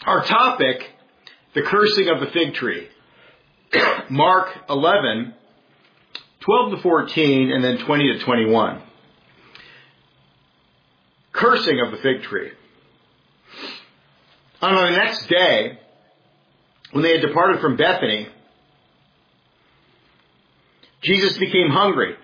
Our topic, the cursing of the fig tree. Mark 11, 12 to 14, and then 20 to 21. Cursing of the fig tree. On the next day, when they had departed from Bethany, Jesus became hungry.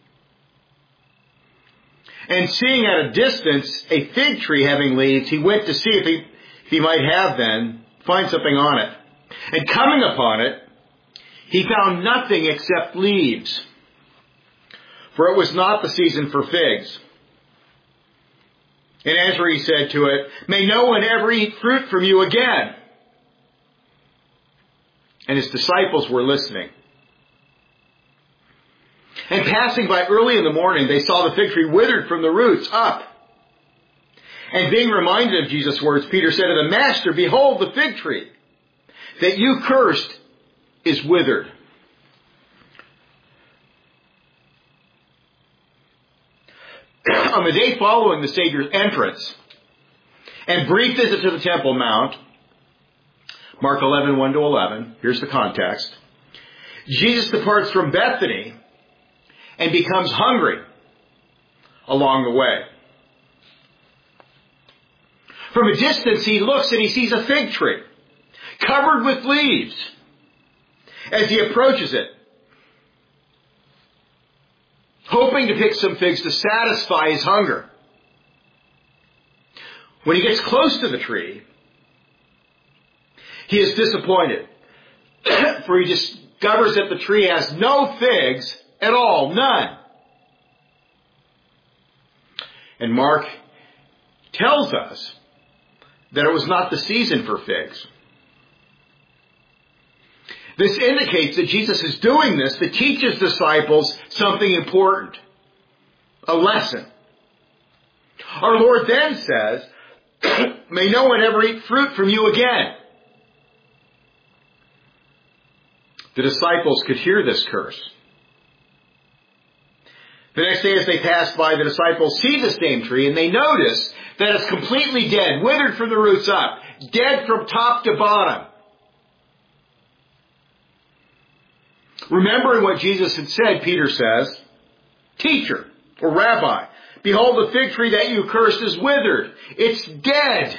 And seeing at a distance a fig tree having leaves, he went to see if he might find something on it. And coming upon it, he found nothing except leaves, for it was not the season for figs. And answering, he said to it, "May no one ever eat fruit from you again." And his disciples were listening. And passing by early in the morning, they saw the fig tree withered from the roots up. And being reminded of Jesus' words, Peter said to the Master, "Behold, the fig tree that you cursed is withered." On the day following the Savior's entrance and brief visit to the Temple Mount, Mark 11, 1 to 11, here's the context. Jesus departs from Bethany and becomes hungry along the way. From a distance, he looks and he sees a fig tree covered with leaves. As he approaches it, hoping to pick some figs to satisfy his hunger. When he gets close to the tree, he is disappointed, for he discovers that the tree has no figs at all, none. And Mark tells us that it was not the season for figs. This indicates that Jesus is doing this to teach his disciples something important, a lesson. Our Lord then says, "May no one ever eat fruit from you again." The disciples could hear this curse. The next day as they pass by, the disciples see the same tree and they notice that it's completely dead, withered from the roots up, dead from top to bottom. Remembering what Jesus had said, Peter says, "Teacher," or Rabbi, "behold, the fig tree that you cursed is withered. It's dead."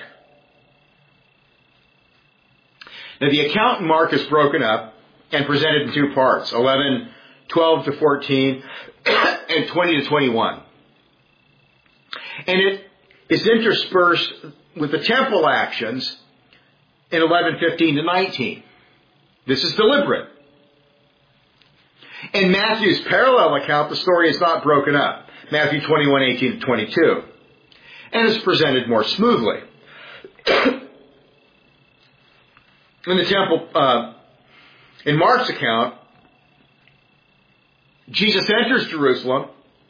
Now the account in Mark is broken up and presented in two parts, 11, 12 to 14, and 20 to 21. And it is interspersed with the temple actions in 11, 15 to 19. This is deliberate. In Matthew's parallel account, the story is not broken up. Matthew 21, 18 to 22. And is presented more smoothly. In the temple, in Mark's account, Jesus enters Jerusalem,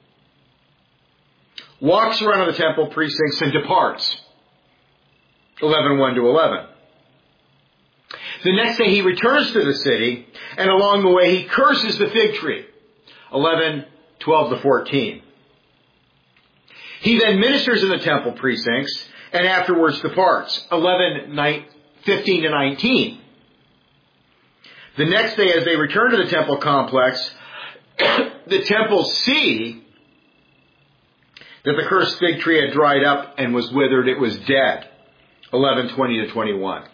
walks around the temple precincts, and departs. 11, 1 to 11. The next day he returns to the city, and along the way he curses the fig tree. 11, 12 to 14. He then ministers in the temple precincts, and afterwards departs. 11, 15 to 19. The next day as they return to the temple complex, the temple see that the cursed fig tree had dried up and was withered. It was dead. 11, 20 to 21.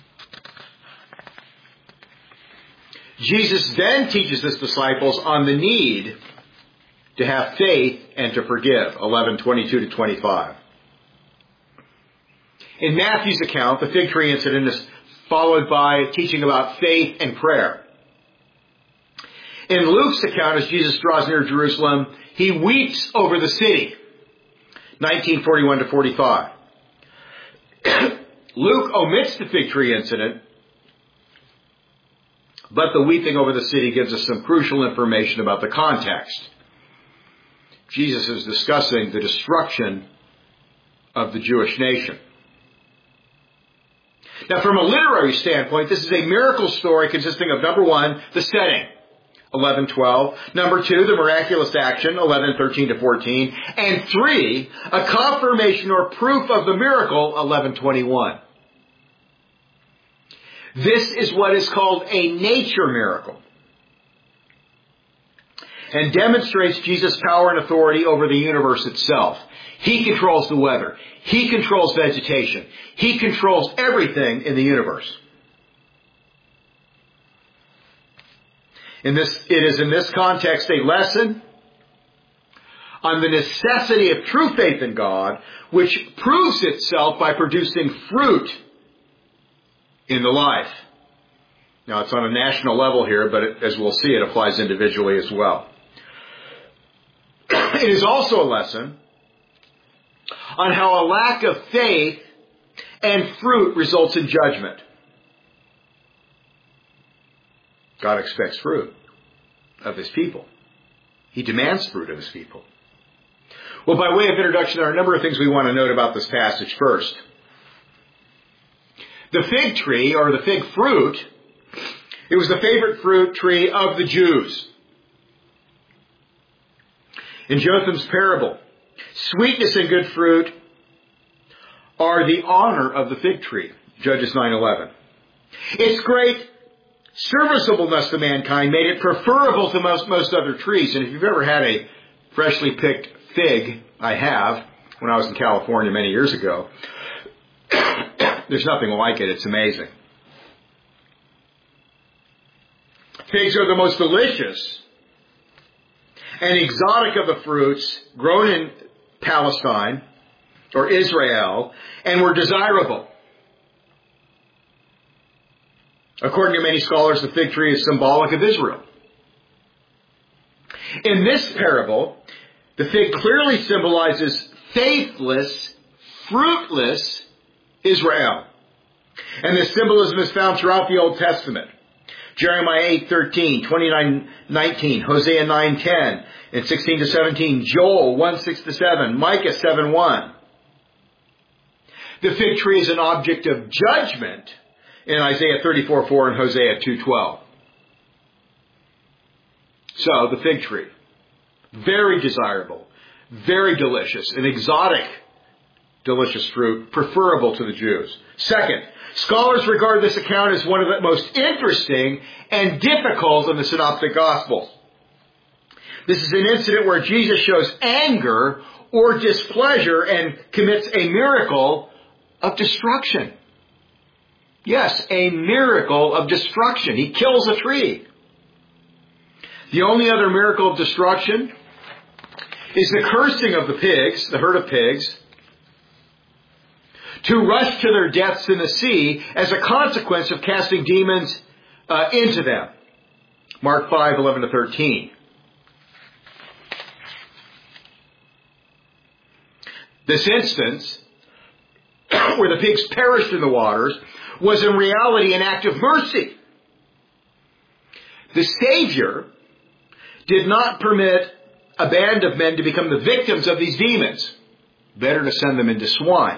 Jesus then teaches his disciples on the need to have faith and to forgive. 11, 22 to 25. In Matthew's account, the fig tree incident is followed by teaching about faith and prayer. In Luke's account, as Jesus draws near Jerusalem, he weeps over the city. 19:41 to 45. Luke omits the fig tree incident, but the weeping over the city gives us some crucial information about the context. Jesus is discussing the destruction of the Jewish nation. Now, from a literary standpoint, this is a miracle story consisting of, number one, the setting, 11:12. Number two, the miraculous action, 11:13 to 14. And three, a confirmation or proof of the miracle, 11:21. This is what is called a nature miracle, and demonstrates Jesus' power and authority over the universe itself. He controls the weather. He controls vegetation. He controls everything in the universe. It is in this context a lesson on the necessity of true faith in God, which proves itself by producing fruit in the life. Now, it's on a national level here, but as we'll see, it applies individually as well. It is also a lesson on how a lack of faith and fruit results in judgment. God expects fruit of His people. He demands fruit of His people. Well, by way of introduction, there are a number of things we want to note about this passage first. The fig tree, or the fig fruit, it was the favorite fruit tree of the Jews. In Jotham's parable, sweetness and good fruit are the honor of the fig tree. Judges 9:11. Its great serviceableness to mankind made it preferable to most other trees. And if you've ever had a freshly picked fig, I have, when I was in California many years ago, there's nothing like it. It's amazing. Figs are the most delicious and exotic of the fruits grown in Palestine or Israel, and were desirable. According to many scholars, the fig tree is symbolic of Israel. In this parable, the fig clearly symbolizes faithless, fruitless Israel. And this symbolism is found throughout the Old Testament. Jeremiah 8:13, 29:19, Hosea 9:10, and 16-17, Joel 1:6-7, Micah 7:1. The fig tree is an object of judgment in Isaiah 34:4 and Hosea 2:12. So, the fig tree, very desirable, very delicious, an exotic, delicious fruit, preferable to the Jews. Second, scholars regard this account as one of the most interesting and difficult in the Synoptic Gospels. This is an incident where Jesus shows anger or displeasure and commits a miracle of destruction. Yes, a miracle of destruction. He kills a tree. The only other miracle of destruction is the cursing of the pigs, the herd of pigs, to rush to their deaths in the sea as a consequence of casting demons into them. Mark 5:11-13. This instance, where the pigs perished in the waters, was in reality an act of mercy. The Savior did not permit a band of men to become the victims of these demons. Better to send them into swine.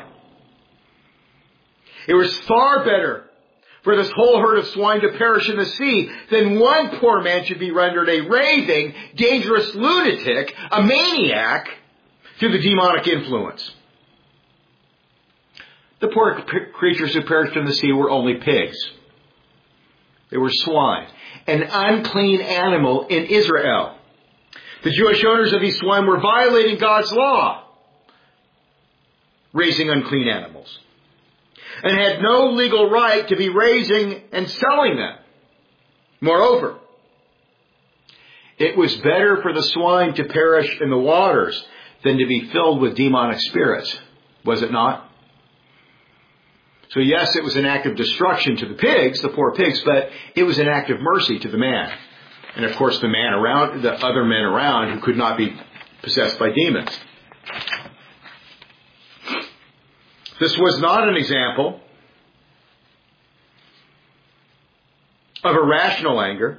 It was far better for this whole herd of swine to perish in the sea than one poor man should be rendered a raving, dangerous lunatic, a maniac, through the demonic influence. The poor creatures who perished in the sea were only pigs. They were swine, an unclean animal in Israel. The Jewish owners of these swine were violating God's law, raising unclean animals, and had no legal right to be raising and selling them. Moreover, it was better for the swine to perish in the waters than to be filled with demonic spirits, was it not? So yes, it was an act of destruction to the pigs, the poor pigs, but it was an act of mercy to the man. And of course the other men around who could not be possessed by demons. This was not an example of irrational anger.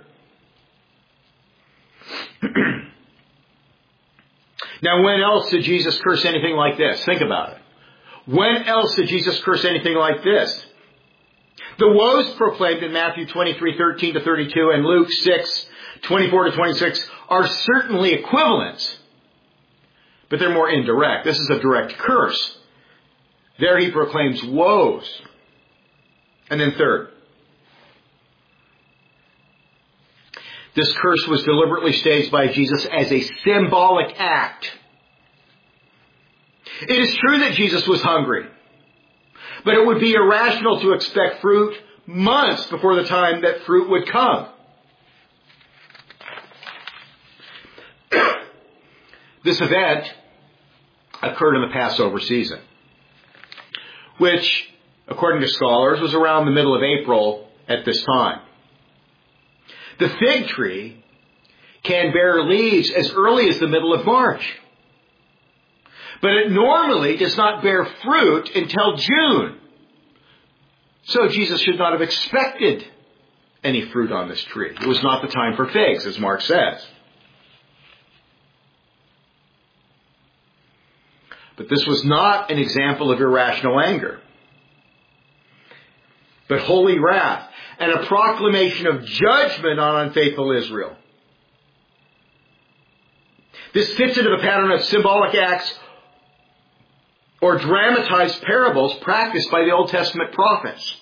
Now, when else did Jesus curse anything like this? Think about it. When else did Jesus curse anything like this? The woes proclaimed in Matthew 23:13-32 and Luke 6:24-26 are certainly equivalents, but they're more indirect. This is a direct curse. There he proclaims woes. And then third, This curse was deliberately staged by Jesus as a symbolic act. It is true that Jesus was hungry, but it would be irrational to expect fruit months before the time that fruit would come. This event occurred in the Passover season, which, according to scholars, was around the middle of April at this time. The fig tree can bear leaves as early as the middle of March, but it normally does not bear fruit until June. So Jesus should not have expected any fruit on this tree. It was not the time for figs, as Mark says. But this was not an example of irrational anger, but holy wrath and a proclamation of judgment on unfaithful Israel. This fits into the pattern of symbolic acts or dramatized parables practiced by the Old Testament prophets.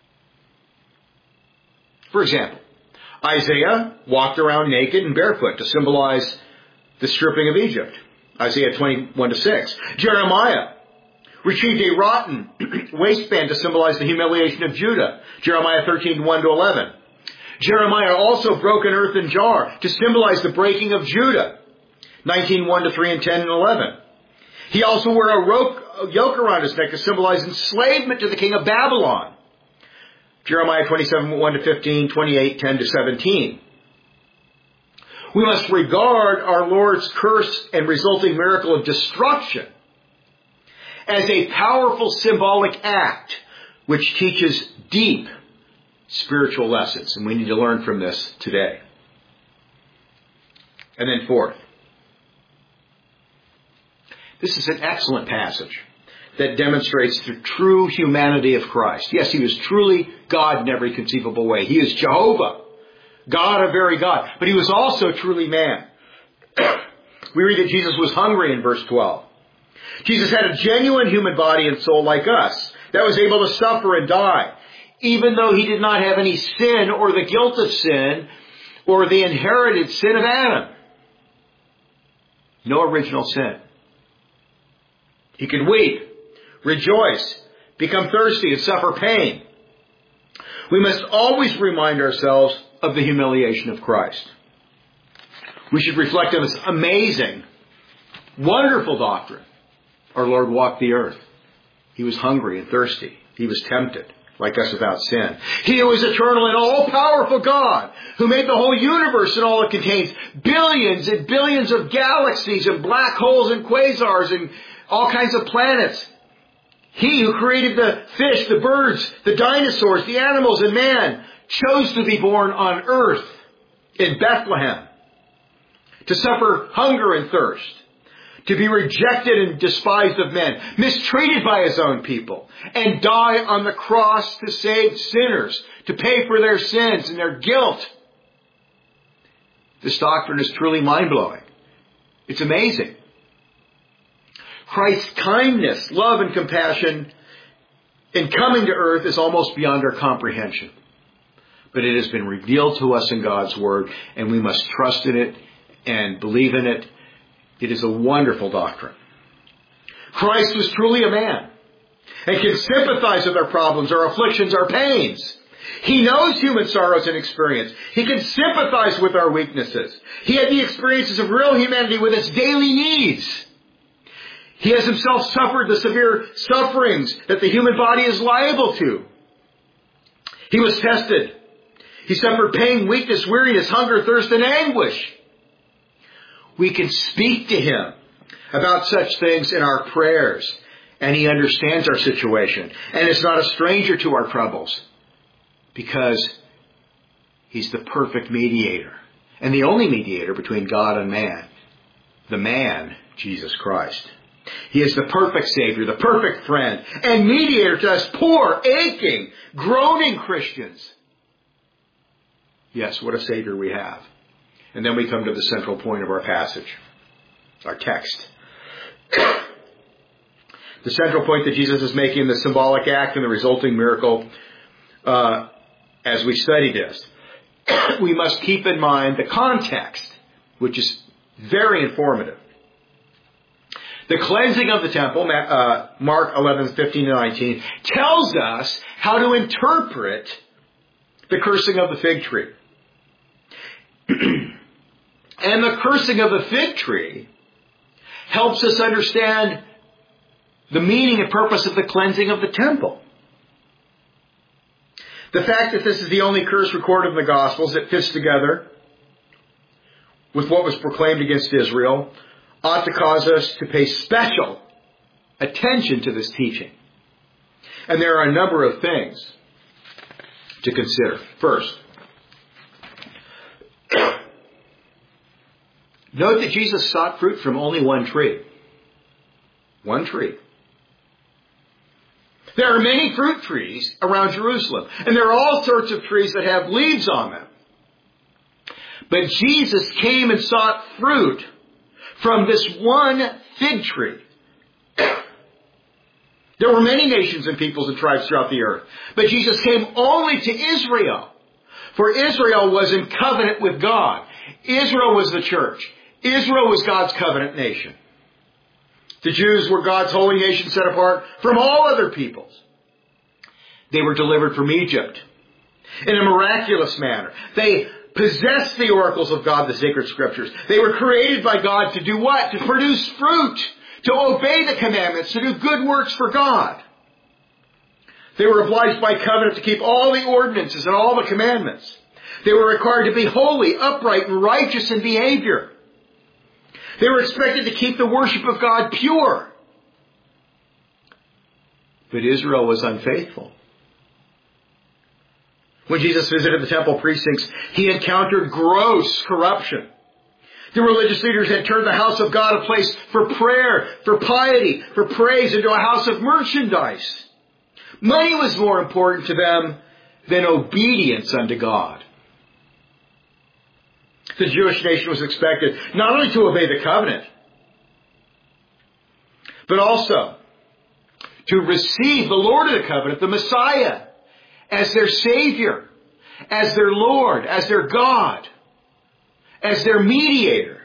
For example, Isaiah walked around naked and barefoot to symbolize the stripping of Egypt. Isaiah 21-6. Jeremiah retrieved a rotten waistband to symbolize the humiliation of Judah. Jeremiah 13:1-11. Jeremiah also broke an earthen jar to symbolize the breaking of Judah. 19:1-3 and 10 and 11. He also wore a yoke around his neck to symbolize enslavement to the king of Babylon. Jeremiah 27:1-15, 28, 10-17. We must regard our Lord's curse and resulting miracle of destruction as a powerful symbolic act which teaches deep spiritual lessons. And we need to learn from this today. And then fourth, this is an excellent passage that demonstrates the true humanity of Christ. Yes, he was truly God in every conceivable way. He is Jehovah, God, a very God. But he was also truly man. We read that Jesus was hungry in verse 12. Jesus had a genuine human body and soul like us that was able to suffer and die, even though he did not have any sin or the guilt of sin or the inherited sin of Adam. No original sin. He could weep, rejoice, become thirsty, and suffer pain. We must always remind ourselves of the humiliation of Christ. We should reflect on this amazing, wonderful doctrine. Our Lord walked the earth. He was hungry and thirsty. He was tempted, like us, without sin. He who is eternal and all-powerful God, who made the whole universe and all it contains, billions and billions of galaxies and black holes and quasars and all kinds of planets. He who created the fish, the birds, the dinosaurs, the animals, and man, chose to be born on earth in Bethlehem, to suffer hunger and thirst, to be rejected and despised of men, mistreated by his own people, and die on the cross to save sinners, to pay for their sins and their guilt. This doctrine is truly mind-blowing. It's amazing. Christ's kindness, love, and compassion in coming to earth is almost beyond our comprehension. But it has been revealed to us in God's Word, and we must trust in it and believe in it. It is a wonderful doctrine. Christ was truly a man and can sympathize with our problems, our afflictions, our pains. He knows human sorrows and experience. He can sympathize with our weaknesses. He had the experiences of real humanity with its daily needs. He has himself suffered the severe sufferings that the human body is liable to. He was tested. He suffered pain, weakness, weariness, hunger, thirst, and anguish. We can speak to him about such things in our prayers, and he understands our situation and is not a stranger to our troubles because he's the perfect mediator and the only mediator between God and man, the man, Jesus Christ. He is the perfect Savior, the perfect friend, and mediator to us poor, aching, groaning Christians. Yes, what a Savior we have. And then we come to the central point of our passage, our text. The central point that Jesus is making, the symbolic act and the resulting miracle, as we study this. we must keep in mind the context, which is very informative. The cleansing of the temple, Mark 11:15-19, tells us how to interpret the cursing of the fig tree. And the cursing of the fig tree helps us understand the meaning and purpose of the cleansing of the temple. The fact that this is the only curse recorded in the Gospels that fits together with what was proclaimed against Israel ought to cause us to pay special attention to this teaching. And there are a number of things to consider. First, note that Jesus sought fruit from only one tree. One tree. There are many fruit trees around Jerusalem, and there are all sorts of trees that have leaves on them. But Jesus came and sought fruit from this one fig tree. There were many nations and peoples and tribes throughout the earth, but Jesus came only to Israel, for Israel was in covenant with God. Israel was the church. Israel was God's covenant nation. The Jews were God's holy nation set apart from all other peoples. They were delivered from Egypt in a miraculous manner. They possessed the oracles of God, the sacred scriptures. They were created by God to do what? To produce fruit, to obey the commandments, to do good works for God. They were obliged by covenant to keep all the ordinances and all the commandments. They were required to be holy, upright, and righteous in behavior. They were expected to keep the worship of God pure. But Israel was unfaithful. When Jesus visited the temple precincts, he encountered gross corruption. The religious leaders had turned the house of God a place for prayer, for piety, for praise, into a house of merchandise. Money was more important to them than obedience unto God. The Jewish nation was expected not only to obey the covenant, but also to receive the Lord of the covenant, the Messiah, as their Savior, as their Lord, as their God, as their mediator.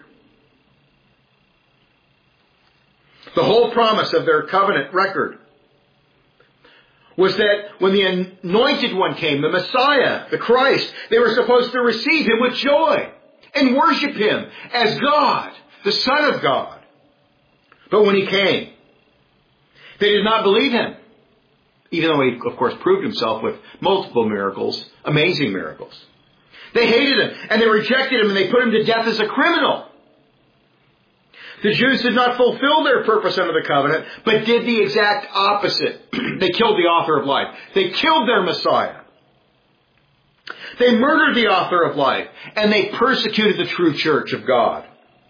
The whole promise of their covenant record was that when the anointed one came, the Messiah, the Christ, they were supposed to receive him with joy and worship him as God, the Son of God. But when he came, they did not believe him, even though he, of course, proved himself with multiple miracles, amazing miracles. They hated him, and they rejected him, and they put him to death as a criminal. The Jews did not fulfill their purpose under the covenant, but did the exact opposite. They killed the author of life. They killed their Messiah. They murdered the author of life, and they persecuted the true church of God.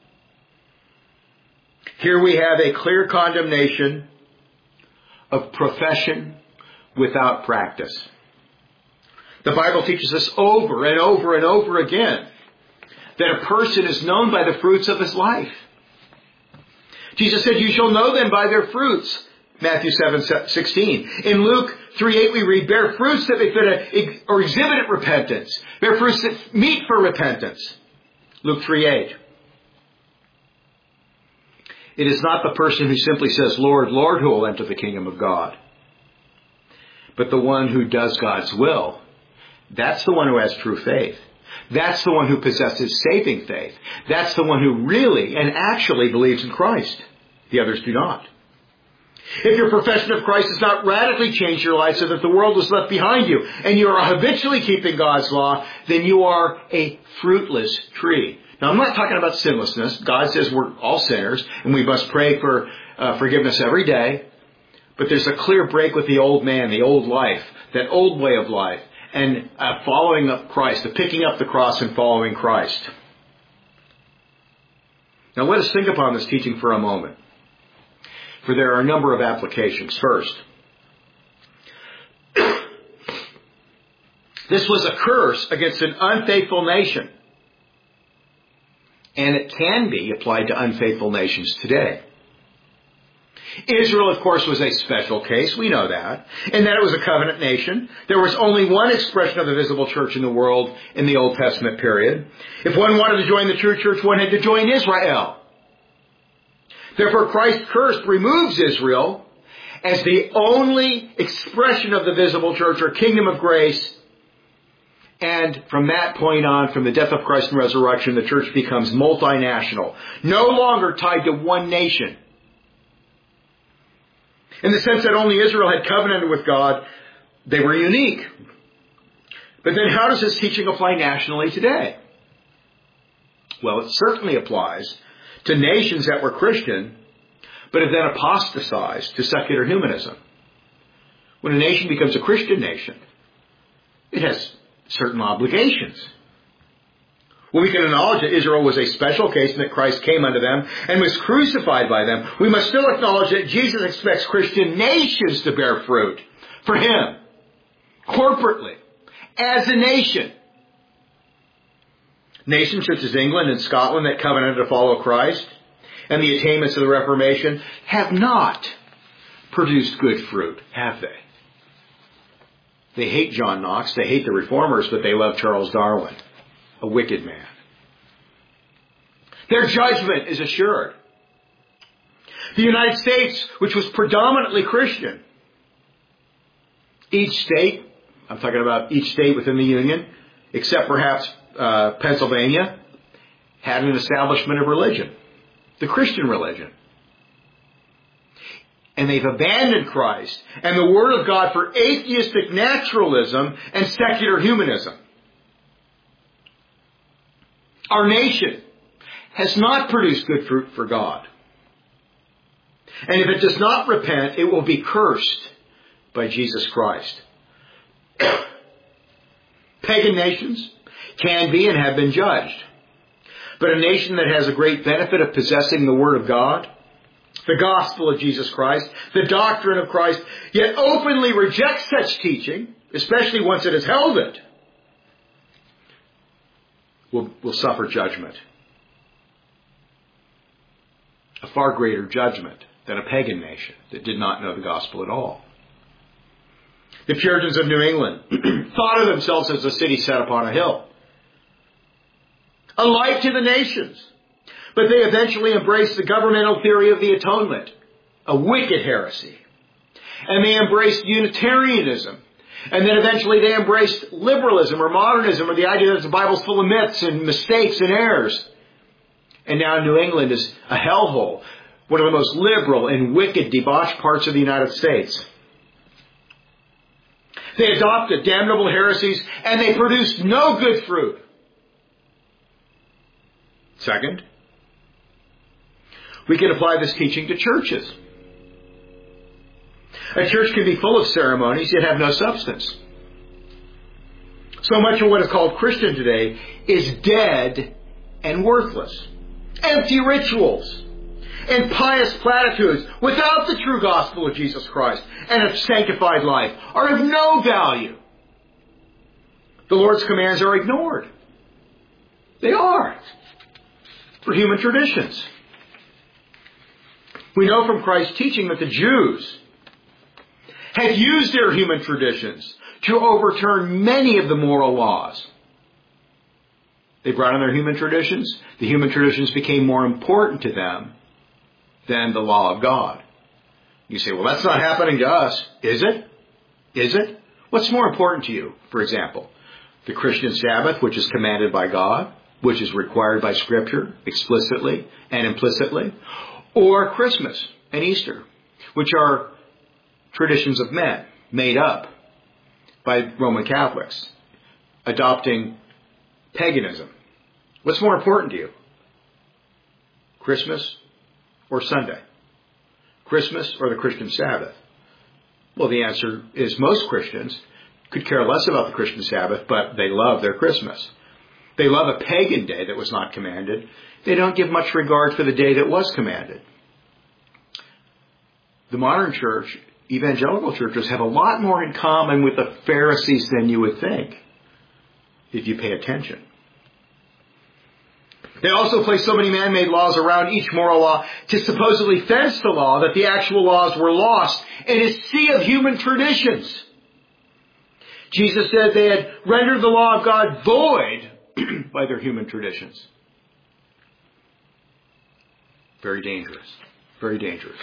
Here we have a clear condemnation of profession without practice. The Bible teaches us over and over and over again that a person is known by the fruits of his life. Jesus said, "You shall know them by their fruits." Matthew 7:16. In Luke 3:8 we read, "Bear fruits that befit or exhibit repentance. Bear fruits that meet for repentance." Luke 3:8. It is not the person who simply says, "Lord, Lord," who will enter the kingdom of God, but the one who does God's will. That's the one who has true faith. That's the one who possesses saving faith. That's the one who really and actually believes in Christ. The others do not. If your profession of Christ has not radically changed your life so that the world is left behind you and you are habitually keeping God's law, then you are a fruitless tree. Now, I'm not talking about sinlessness. God says we're all sinners and we must pray for forgiveness every day. But there's a clear break with the old man, the old life, that old way of life, and following up Christ, the picking up the cross and following Christ. Now, let us think upon this teaching for a moment, for there are a number of applications. First, this was a curse against an unfaithful nation, and it can be applied to unfaithful nations today. Israel, of course, was a special case. We know that. And that it was a covenant nation. There was only one expression of the visible church in the world in the Old Testament period. If one wanted to join the true church, one had to join Israel. Therefore, Christ's curse removes Israel as the only expression of the visible church or kingdom of grace. And from that point on, from the death of Christ and resurrection, the church becomes multinational, no longer tied to one nation. In the sense that only Israel had covenanted with God, they were unique. But then how does this teaching apply nationally today? Well, it certainly applies to nations that were Christian, but have then apostatized to secular humanism. When a nation becomes a Christian nation, it has certain obligations. Well, we can acknowledge that Israel was a special case and that Christ came unto them and was crucified by them. We must still acknowledge that Jesus expects Christian nations to bear fruit for Him, corporately, as a nation. Nations such as England and Scotland that covenanted to follow Christ and the attainments of the Reformation have not produced good fruit, have they? They hate John Knox, they hate the Reformers, but they love Charles Darwin, a wicked man. Their judgment is assured. The United States, which was predominantly Christian, each state, I'm talking about each state within the Union, except perhaps Pennsylvania, had an establishment of religion, the Christian religion. And they've abandoned Christ and the Word of God for atheistic naturalism and secular humanism. Our nation has not produced good fruit for God. And if it does not repent, it will be cursed by Jesus Christ. Pagan nations can be and have been judged. But a nation that has a great benefit of possessing the Word of God, the gospel of Jesus Christ, the doctrine of Christ, yet openly rejects such teaching, especially once it has held it, will suffer judgment. A far greater judgment than a pagan nation that did not know the gospel at all. The Puritans of New England thought of themselves as a city set upon a hill, a light to the nations. But they eventually embraced the governmental theory of the atonement, a wicked heresy. And they embraced Unitarianism. And then eventually they embraced liberalism or modernism, or the idea that the Bible's full of myths and mistakes and errors. And now New England is a hellhole, one of the most liberal and wicked, debauched parts of the United States. They adopted damnable heresies, and they produced no good fruit. Second, we can apply this teaching to churches. A church can be full of ceremonies, yet have no substance. So much of what is called Christian today is dead and worthless. Empty rituals and pious platitudes without the true gospel of Jesus Christ and a sanctified life are of no value. The Lord's commands are ignored. They are. For human traditions. We know from Christ's teaching that the Jews had used their human traditions to overturn many of the moral laws. They brought in their human traditions. The human traditions became more important to them than the law of God. You say, well, that's not happening to us. Is it? Is it? What's more important to you, for example? The Christian Sabbath, which is commanded by God, which is required by Scripture explicitly and implicitly, or Christmas and Easter, which are traditions of men made up by Roman Catholics, adopting paganism. What's more important to you? Christmas or Sunday? Christmas or the Christian Sabbath? Well, the answer is most Christians could care less about the Christian Sabbath, but they love their Christmas. They love a pagan day that was not commanded. They don't give much regard for the day that was commanded. The modern church, evangelical churches, have a lot more in common with the Pharisees than you would think, if you pay attention. They also placed so many man-made laws around each moral law to supposedly fence the law that the actual laws were lost in a sea of human traditions. Jesus said they had rendered the law of God void by their human traditions. Very dangerous. Very dangerous.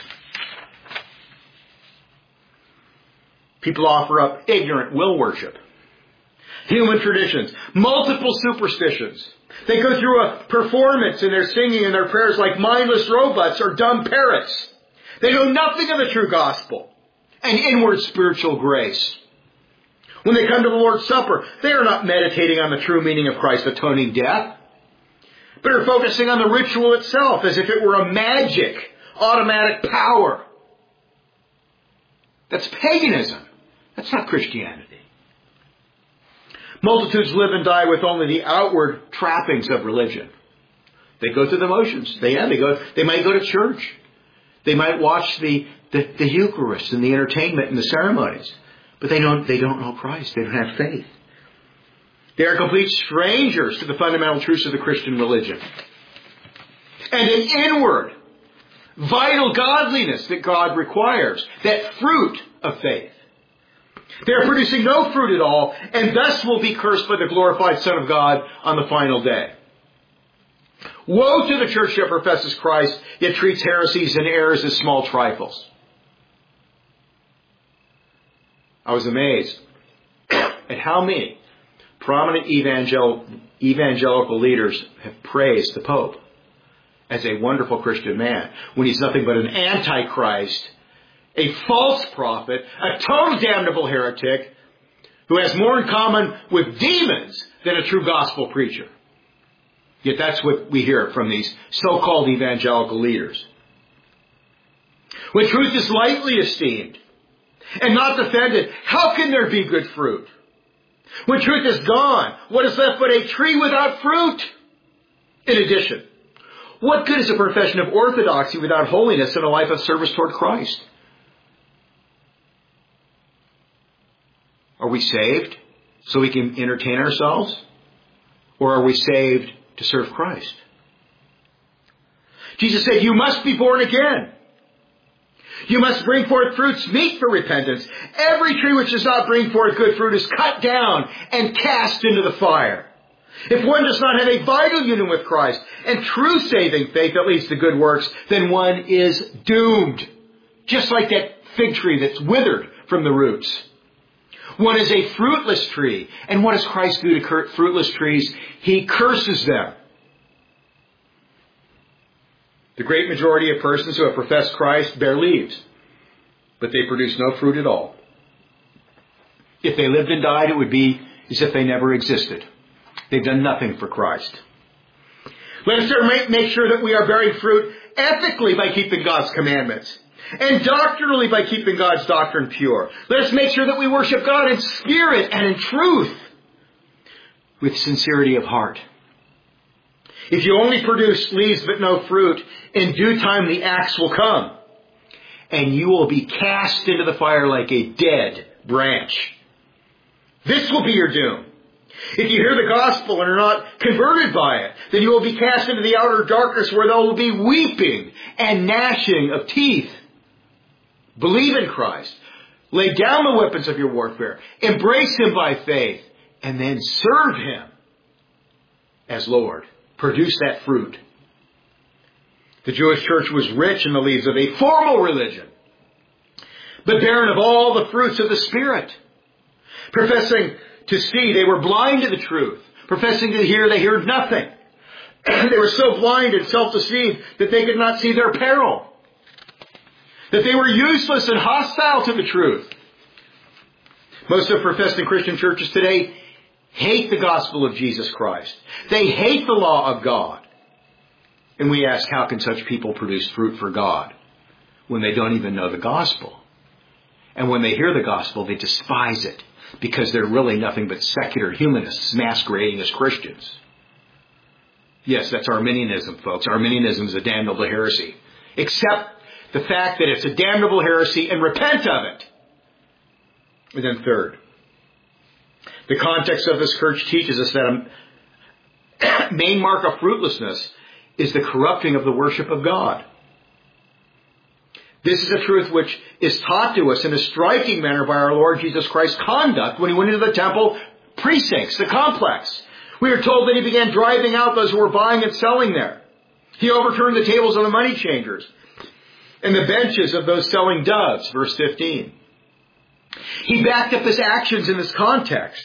People offer up ignorant will worship, human traditions, multiple superstitions. They go through a performance in their singing and their prayers like mindless robots or dumb parrots. They know nothing of the true gospel and inward spiritual grace. When they come to the Lord's Supper, they are not meditating on the true meaning of Christ's atoning death, but are focusing on the ritual itself as if it were a magic, automatic power. That's paganism. That's not Christianity. Multitudes live and die with only the outward trappings of religion. They go through the motions. They might go to church. They might watch the Eucharist and the entertainment and the ceremonies. But they don't know Christ. They don't have faith. They are complete strangers to the fundamental truths of the Christian religion. And an inward, vital godliness that God requires. That fruit of faith. They are producing no fruit at all, and thus will be cursed by the glorified Son of God on the final day. Woe to the church that professes Christ, yet treats heresies and errors as small trifles. I was amazed at how many prominent evangelical leaders have praised the Pope as a wonderful Christian man, when he's nothing but an antichrist, a false prophet, a total damnable heretic, who has more in common with demons than a true gospel preacher. Yet that's what we hear from these so-called evangelical leaders. When truth is lightly esteemed and not defended, how can there be good fruit? When truth is gone, what is left but a tree without fruit? In addition, what good is a profession of orthodoxy without holiness and a life of service toward Christ? Are we saved so we can entertain ourselves? Or are we saved to serve Christ? Jesus said, you must be born again. You must bring forth fruits meet for repentance. Every tree which does not bring forth good fruit is cut down and cast into the fire. If one does not have a vital union with Christ and true saving faith that leads to good works, then one is doomed. Just like that fig tree that's withered from the roots. One is a fruitless tree. And what does Christ do to fruitless trees? He curses them. The great majority of persons who have professed Christ bear leaves, but they produce no fruit at all. If they lived and died, it would be as if they never existed. They've done nothing for Christ. Let us make sure that we are bearing fruit ethically by keeping God's commandments, and doctrinally by keeping God's doctrine pure. Let us make sure that we worship God in spirit and in truth, with sincerity of heart. If you only produce leaves but no fruit, in due time the axe will come, and you will be cast into the fire like a dead branch. This will be your doom. If you hear the gospel and are not converted by it, then you will be cast into the outer darkness where there will be weeping and gnashing of teeth. Believe in Christ. Lay down the weapons of your warfare. Embrace Him by faith. And then serve Him as Lord. Produce that fruit. The Jewish church was rich in the leaves of a formal religion, but barren of all the fruits of the Spirit. Professing to see, they were blind to the truth. Professing to hear, they heard nothing. They were so blind and self-deceived that they could not see their peril. That they were useless and hostile to the truth. Most of professing Christian churches today hate the gospel of Jesus Christ. They hate the law of God. And we ask, how can such people produce fruit for God when they don't even know the gospel? And when they hear the gospel, they despise it because they're really nothing but secular humanists masquerading as Christians. Yes, that's Arminianism, folks. Arminianism is a damnable heresy. Accept the fact that it's a damnable heresy and repent of it. And then third, the context of this scourge teaches us that main mark of fruitlessness is the corrupting of the worship of God. This is a truth which is taught to us in a striking manner by our Lord Jesus Christ's conduct when he went into the temple precincts, the complex. We are told that he began driving out those who were buying and selling there. He overturned the tables of the money changers and the benches of those selling doves, verse 15. He backed up his actions in this context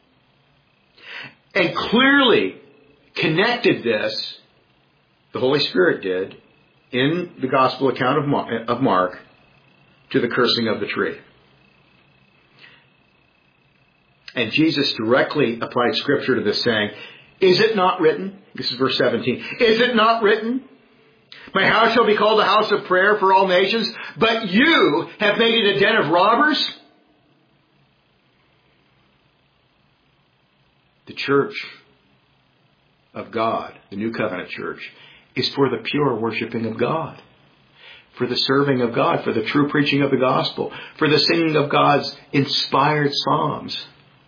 and clearly connected this, the Holy Spirit did, in the gospel account of Mark, to the cursing of the tree. And Jesus directly applied Scripture to this, saying, is it not written? This is verse 17. Is it not written? My house shall be called a house of prayer for all nations, but you have made it a den of robbers. The church of God, the New Covenant church, is for the pure worshiping of God, for the serving of God, for the true preaching of the gospel, for the singing of God's inspired psalms.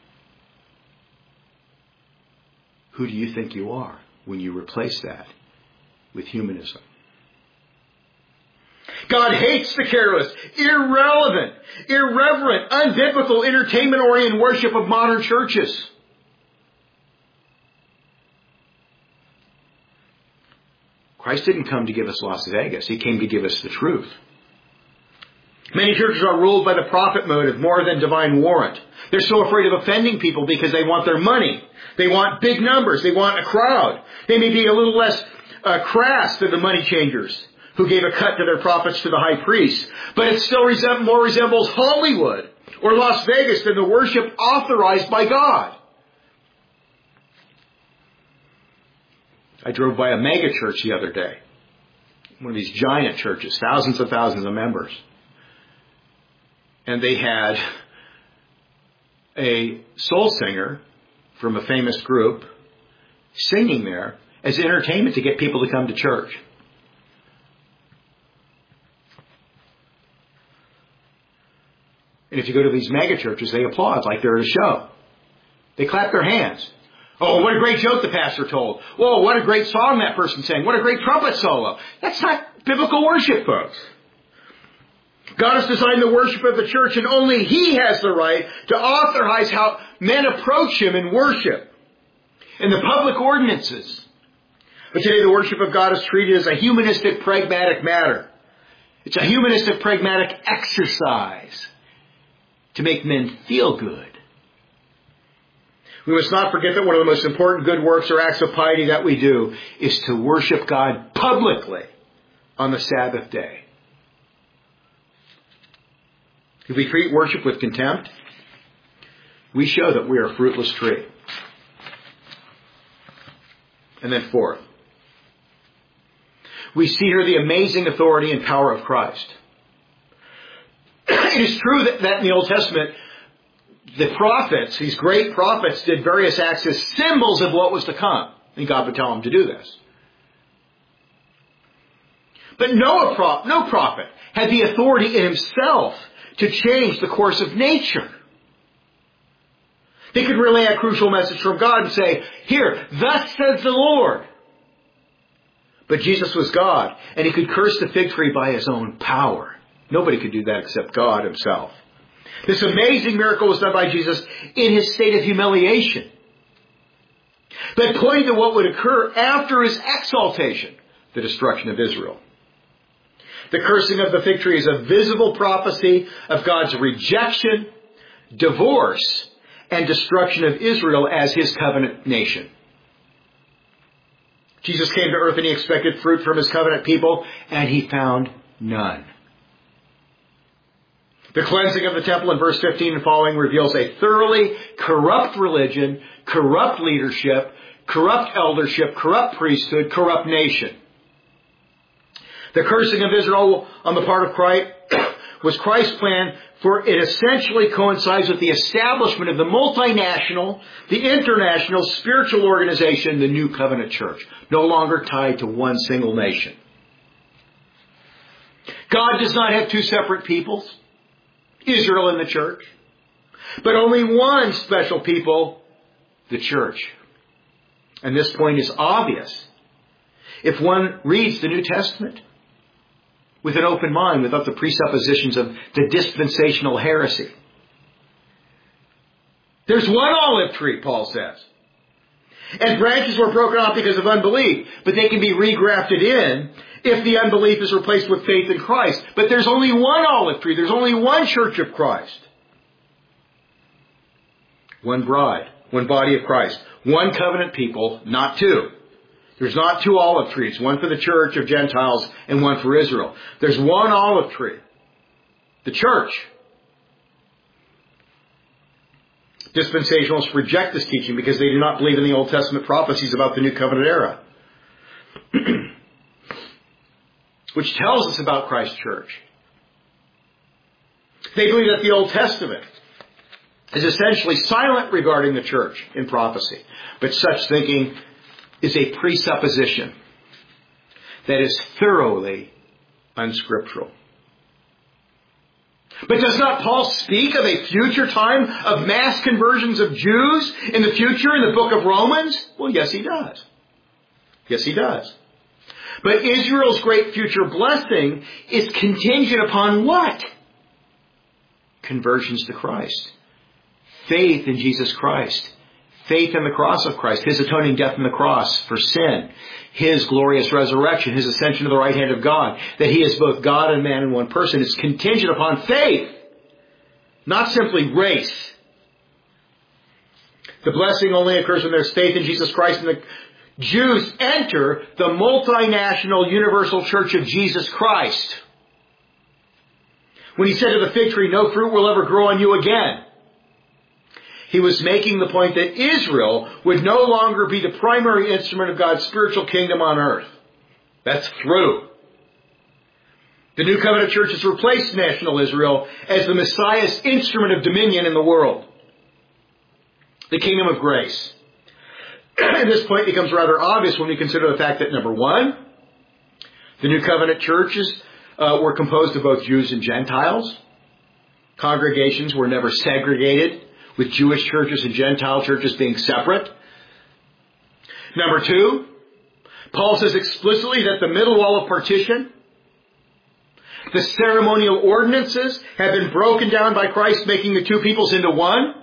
Who do you think you are when you replace that with humanism? God hates the careless, irrelevant, irreverent, unbiblical, entertainment-oriented worship of modern churches. Christ didn't come to give us Las Vegas. He came to give us the truth. Many churches are ruled by the profit motive more than divine warrant. They're so afraid of offending people because they want their money. They want big numbers. They want a crowd. They may be a little less crass than the money changers who gave a cut to their profits to the high priest. But it still more resembles Hollywood or Las Vegas than the worship authorized by God. I drove by a mega church the other day. One of these giant churches, thousands and thousands of members. And they had a soul singer from a famous group singing there as entertainment to get people to come to church. And if you go to these mega churches, they applaud like they're at a show. They clap their hands. Oh, what a great joke the pastor told. Whoa, what a great song that person sang. What a great trumpet solo. That's not biblical worship, folks. God has designed the worship of the church, and only He has the right to authorize how men approach Him in worship and the public ordinances. But today the worship of God is treated as a humanistic, pragmatic matter. It's a humanistic, pragmatic exercise to make men feel good. We must not forget that one of the most important good works or acts of piety that we do is to worship God publicly on the Sabbath day. If we treat worship with contempt, we show that we are a fruitless tree. And then fourth, we see here the amazing authority and power of Christ. It is true that in the Old Testament, the prophets, these great prophets, did various acts as symbols of what was to come. And God would tell them to do this. But no prophet had the authority in himself to change the course of nature. They could relay a crucial message from God and say, here, thus says the Lord. But Jesus was God, and He could curse the fig tree by His own power. Nobody could do that except God Himself. This amazing miracle was done by Jesus in His state of humiliation, but pointing to what would occur after His exaltation, the destruction of Israel. The cursing of the fig tree is a visible prophecy of God's rejection, divorce, and destruction of Israel as His covenant nation. Jesus came to earth and He expected fruit from His covenant people, and He found none. The cleansing of the temple in verse 15 and following reveals a thoroughly corrupt religion, corrupt leadership, corrupt eldership, corrupt priesthood, corrupt nation. The cursing of Israel on the part of Christ was Christ's plan, for it essentially coincides with the establishment of the multinational, the international spiritual organization, the New Covenant Church, no longer tied to one single nation. God does not have two separate peoples, Israel and the church, but only one special people, the church. And this point is obvious if one reads the New Testament with an open mind, without the presuppositions of the dispensational heresy. There's one olive tree, Paul says. And branches were broken off because of unbelief, but they can be regrafted in if the unbelief is replaced with faith in Christ. But there's only one olive tree. There's only one church of Christ. One bride, one body of Christ, one covenant people, not two. There's not two olive trees, one for the church of Gentiles and one for Israel. There's one olive tree, the church. Dispensationalists reject this teaching because they do not believe in the Old Testament prophecies about the New Covenant era, which tells us about Christ's church. They believe that the Old Testament is essentially silent regarding the church in prophecy. But such thinking is a presupposition that is thoroughly unscriptural. But does not Paul speak of a future time of mass conversions of Jews in the future in the book of Romans? Well, yes, he does. Yes, he does. But Israel's great future blessing is contingent upon what? Conversions to Christ. Faith in Jesus Christ. Faith in the cross of Christ. His atoning death on the cross for sin. His glorious resurrection. His ascension to the right hand of God. That He is both God and man in one person. It's contingent upon faith. Not simply grace. The blessing only occurs when there's faith in Jesus Christ, and the Jews enter the multinational universal church of Jesus Christ. When He said to the fig tree, "No fruit will ever grow on you again," He was making the point that Israel would no longer be the primary instrument of God's spiritual kingdom on earth. That's through. The New Covenant Church has replaced national Israel as the Messiah's instrument of dominion in the world. The kingdom of grace. And this point becomes rather obvious when we consider the fact that, number one, the New Covenant churches were composed of both Jews and Gentiles. Congregations were never segregated, with Jewish churches and Gentile churches being separate. Number two, Paul says explicitly that the middle wall of partition, the ceremonial ordinances, have been broken down by Christ, making the two peoples into one.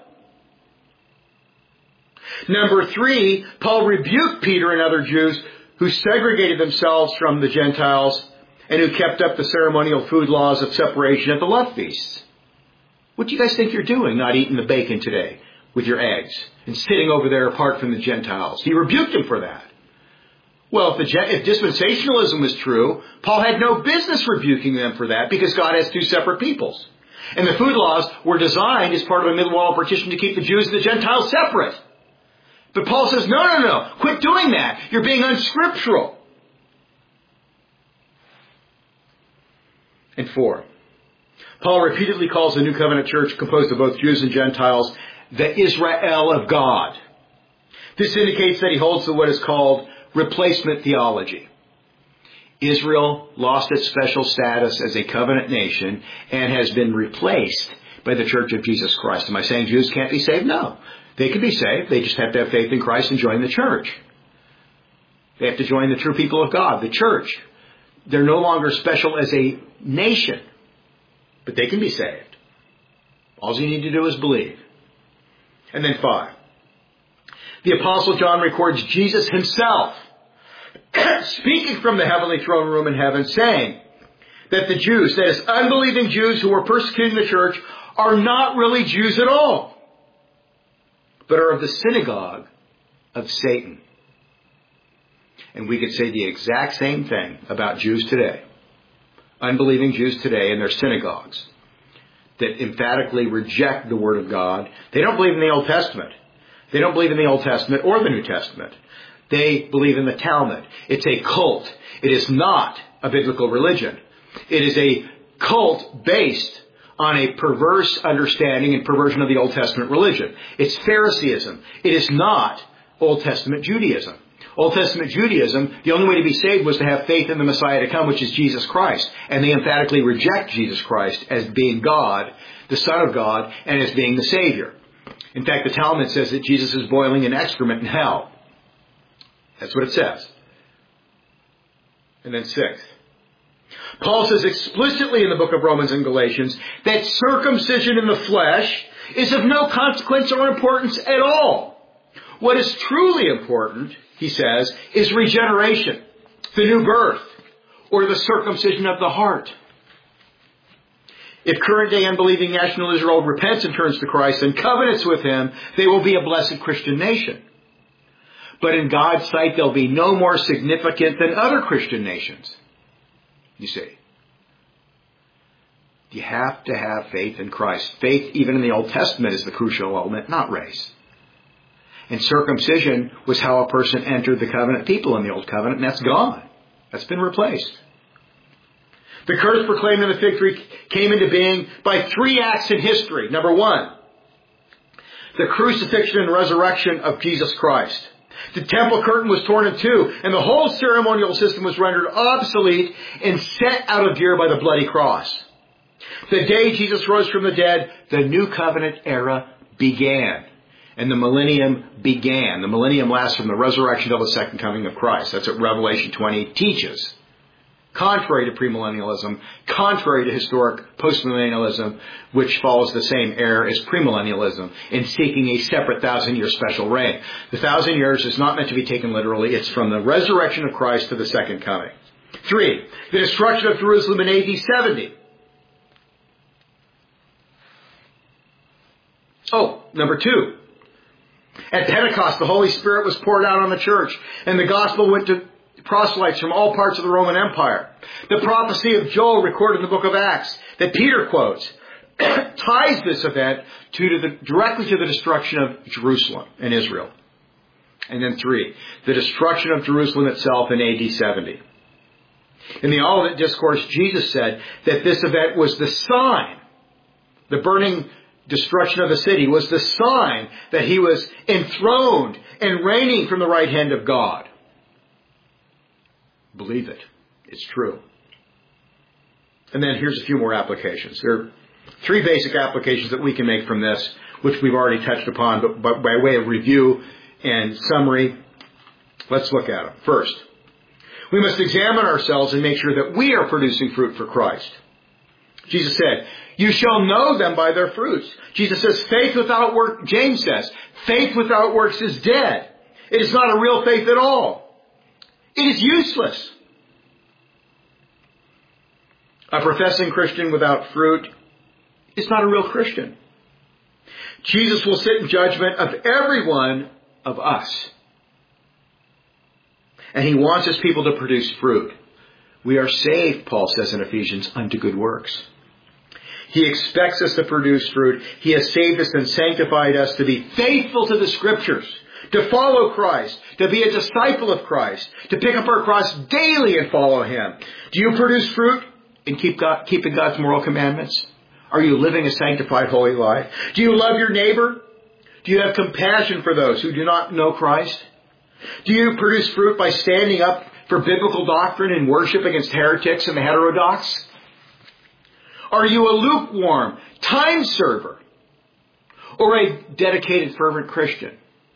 Number three, Paul rebuked Peter and other Jews who segregated themselves from the Gentiles and who kept up the ceremonial food laws of separation at the love feasts. What do you guys think you're doing, not eating the bacon today with your eggs and sitting over there apart from the Gentiles? He rebuked them for that. Well, if dispensationalism was true, Paul had no business rebuking them for that because God has two separate peoples. And the food laws were designed as part of a middle wall partition to keep the Jews and the Gentiles separate. But Paul says, no, quit doing that. You're being unscriptural. And four, Paul repeatedly calls the New Covenant church, composed of both Jews and Gentiles, the Israel of God. This indicates that he holds to what is called replacement theology. Israel lost its special status as a covenant nation and has been replaced by the church of Jesus Christ. Am I saying Jews can't be saved? No. They can be saved. They just have to have faith in Christ and join the church. They have to join the true people of God, the church. They're no longer special as a nation, but they can be saved. All you need to do is believe. And then 5. The Apostle John records Jesus himself speaking from the heavenly throne room in heaven, saying that the Jews, that is, unbelieving Jews who were persecuting the church, are not really Jews at all, but are of the synagogue of Satan. And we could say the exact same thing about Jews today. Unbelieving Jews today in their synagogues that emphatically reject the Word of God. They don't believe in the Old Testament. They don't believe in the Old Testament or the New Testament. They believe in the Talmud. It's a cult. It is not a biblical religion. It is a cult based on a perverse understanding and perversion of the Old Testament religion. It's Phariseeism. It is not Old Testament Judaism. Old Testament Judaism, the only way to be saved was to have faith in the Messiah to come, which is Jesus Christ. And they emphatically reject Jesus Christ as being God, the Son of God, and as being the Savior. In fact, the Talmud says that Jesus is boiling in excrement in hell. That's what it says. And then sixth, Paul says explicitly in the book of Romans and Galatians that circumcision in the flesh is of no consequence or importance at all. What is truly important, he says, is regeneration, the new birth, or the circumcision of the heart. If current day unbelieving national Israel repents and turns to Christ and covenants with Him, they will be a blessed Christian nation. But in God's sight, they'll be no more significant than other Christian nations. You see. You have to have faith in Christ. Faith, even in the Old Testament, is the crucial element, not race. And circumcision was how a person entered the covenant people in the Old Covenant, and that's gone. That's been replaced. The curse proclaimed in the fig tree came into being by three acts in history. Number one, the crucifixion and resurrection of Jesus Christ. The temple curtain was torn in two, and the whole ceremonial system was rendered obsolete and set out of gear by the bloody cross. The day Jesus rose from the dead, the new covenant era began. And the millennium began. The millennium lasts from the resurrection till the second coming of Christ. That's what Revelation 20 teaches. Contrary to premillennialism, contrary to historic postmillennialism, which follows the same error as premillennialism in seeking a separate 1,000-year special reign. The 1,000 years is not meant to be taken literally. It's from the resurrection of Christ to the second coming. 3, the destruction of Jerusalem in AD 70. Number 2. At Pentecost, the Holy Spirit was poured out on the church, and the gospel went to proselytes from all parts of the Roman Empire. The prophecy of Joel recorded in the book of Acts that Peter quotes ties this event directly to the destruction of Jerusalem and Israel. And then 3, the destruction of Jerusalem itself in AD 70. In the Olivet Discourse, Jesus said that this event was the sign, the burning destruction of the city was the sign that He was enthroned and reigning from the right hand of God. Believe it. It's true. And then here's a few more applications. There are 3 basic applications that we can make from this, which we've already touched upon, but by way of review and summary, let's look at them. First, we must examine ourselves and make sure that we are producing fruit for Christ. Jesus said, "You shall know them by their fruits." Jesus says, faith without work, James says, faith without works is dead. It is not a real faith at all. It is useless. A professing Christian without fruit is not a real Christian. Jesus will sit in judgment of every one of us. And He wants His people to produce fruit. We are saved, Paul says in Ephesians, unto good works. He expects us to produce fruit. He has saved us and sanctified us to be faithful to the Scriptures, to follow Christ, to be a disciple of Christ, to pick up our cross daily and follow Him. Do you produce fruit in keeping God's moral commandments? Are you living a sanctified, holy life? Do you love your neighbor? Do you have compassion for those who do not know Christ? Do you produce fruit by standing up for biblical doctrine and worship against heretics and the heterodox? Are you a lukewarm time server or a dedicated, fervent Christian?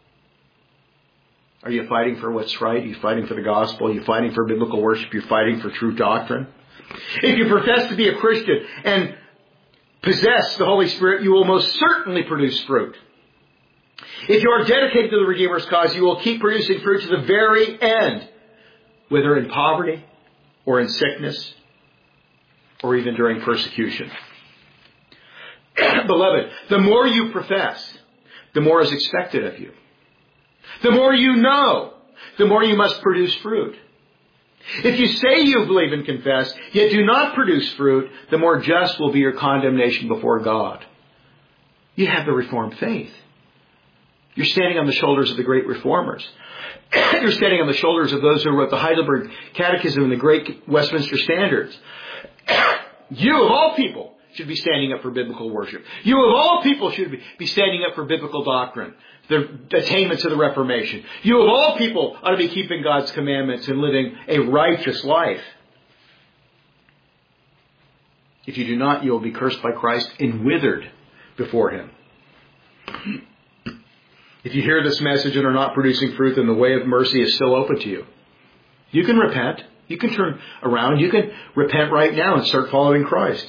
Are you fighting for what's right? Are you fighting for the gospel? Are you fighting for biblical worship? Are you fighting for true doctrine? If you profess to be a Christian and possess the Holy Spirit, you will most certainly produce fruit. If you are dedicated to the Redeemer's cause, you will keep producing fruit to the very end, whether in poverty or in sickness or even during persecution. Beloved, the more you profess, the more is expected of you. The more you know, the more you must produce fruit. If you say you believe and confess, yet do not produce fruit, the more just will be your condemnation before God. You have the Reformed faith. You're standing on the shoulders of the great reformers. You're standing on the shoulders of those who wrote the Heidelberg Catechism and the great Westminster Standards. You, of all people, should be standing up for biblical worship. You, of all people, should be standing up for biblical doctrine, the attainments of the Reformation. You, of all people, ought to be keeping God's commandments and living a righteous life. If you do not, you will be cursed by Christ and withered before Him. If you hear this message and are not producing fruit, then the way of mercy is still open to you. You can repent. You can turn around. You can repent right now and start following Christ.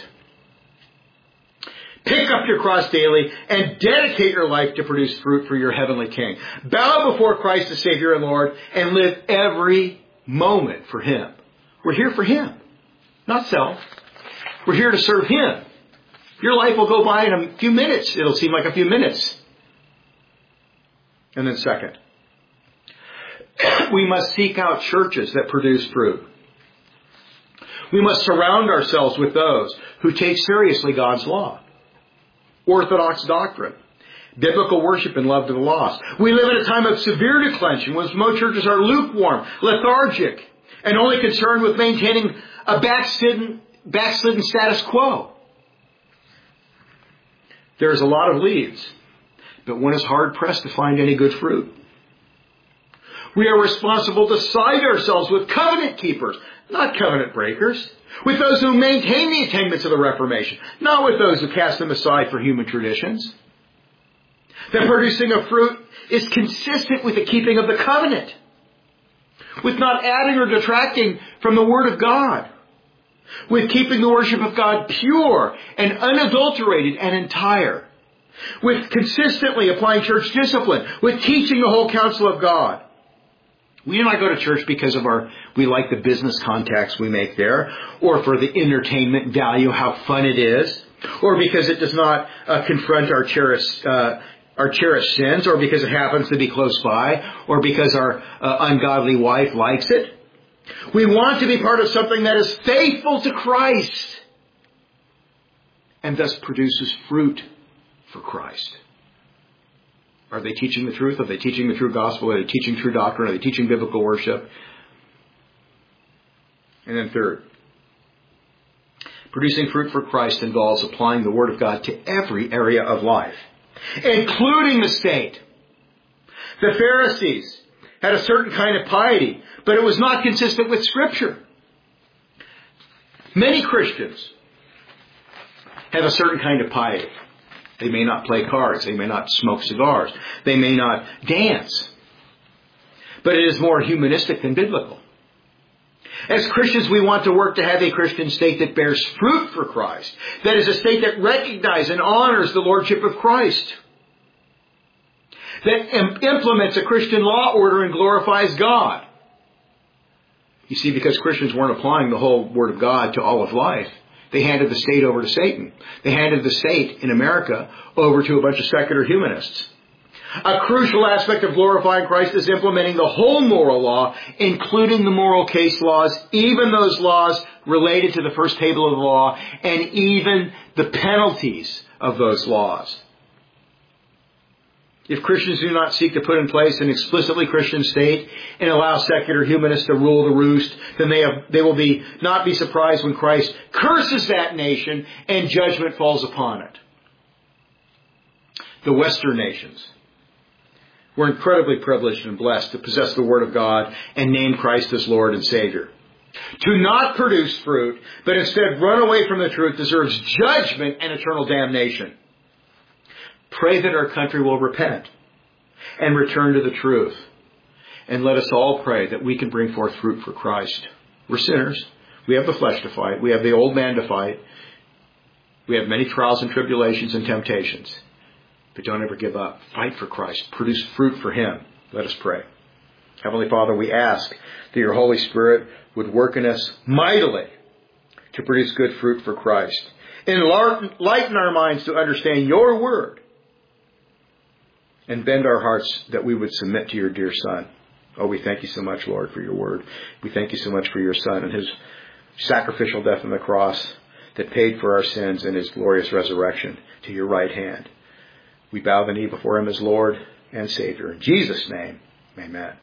Pick up your cross daily and dedicate your life to produce fruit for your heavenly King. Bow before Christ as Savior and Lord and live every moment for Him. We're here for Him, not self. We're here to serve Him. Your life will go by in a few minutes. It'll seem like a few minutes. And then second, we must seek out churches that produce fruit. We must surround ourselves with those who take seriously God's law, orthodox doctrine, biblical worship and love to the lost. We live in a time of severe declension when most churches are lukewarm, lethargic, and only concerned with maintaining a backslidden status quo. There's a lot of leaves, but one is hard-pressed to find any good fruit. We are responsible to side ourselves with covenant keepers, not covenant breakers, with those who maintain the attainments of the Reformation, not with those who cast them aside for human traditions. The producing of fruit is consistent with the keeping of the covenant, with not adding or detracting from the Word of God, with keeping the worship of God pure and unadulterated and entire, with consistently applying church discipline, with teaching the whole counsel of God. We do not go to church because we like the business contacts we make there, or for the entertainment value, how fun it is, or because it does not confront our cherished sins, or because it happens to be close by, or because our ungodly wife likes it. We want to be part of something that is faithful to Christ and thus produces fruit for Christ. Are they teaching the truth? Are they teaching the true gospel? Are they teaching true doctrine? Are they teaching biblical worship? And then third, producing fruit for Christ involves applying the Word of God to every area of life, including the state. The Pharisees had a certain kind of piety, but it was not consistent with Scripture. Many Christians have a certain kind of piety. They may not play cards. They may not smoke cigars. They may not dance. But it is more humanistic than biblical. As Christians, we want to work to have a Christian state that bears fruit for Christ. That is a state that recognizes and honors the Lordship of Christ. That implements a Christian law order and glorifies God. You see, because Christians weren't applying the whole Word of God to all of life, they handed the state over to Satan. They handed the state in America over to a bunch of secular humanists. A crucial aspect of glorifying Christ is implementing the whole moral law, including the moral case laws, even those laws related to the first table of the law, and even the penalties of those laws. If Christians do not seek to put in place an explicitly Christian state and allow secular humanists to rule the roost, then they will not be surprised when Christ curses that nation and judgment falls upon it. The Western nations were incredibly privileged and blessed to possess the Word of God and name Christ as Lord and Savior. To not produce fruit, but instead run away from the truth, deserves judgment and eternal damnation. Pray that our country will repent and return to the truth. And let us all pray that we can bring forth fruit for Christ. We're sinners. We have the flesh to fight. We have the old man to fight. We have many trials and tribulations and temptations. But don't ever give up. Fight for Christ. Produce fruit for Him. Let us pray. Heavenly Father, we ask that your Holy Spirit would work in us mightily to produce good fruit for Christ. Enlighten our minds to understand your Word. And bend our hearts that we would submit to your dear Son. Oh, we thank you so much, Lord, for your Word. We thank you so much for your Son and His sacrificial death on the cross that paid for our sins and His glorious resurrection to your right hand. We bow the knee before Him as Lord and Savior. In Jesus' name, amen.